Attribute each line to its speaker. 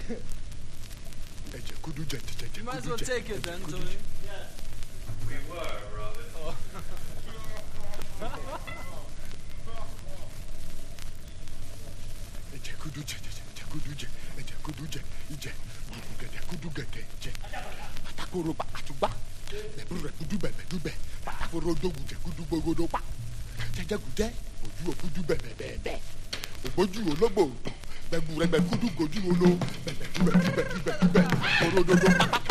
Speaker 1: You might as well take it then, Tony.
Speaker 2: Yes, we were, Robin.
Speaker 1: Oh.
Speaker 3: Bẹ̀gùn rẹ̀ bẹ̀gùdù gojú olo bẹ̀bẹ̀ bẹ̀bẹ̀ bẹ̀bẹ̀ bẹ̀bẹ̀ bẹ̀bẹ̀ bẹ̀bẹ̀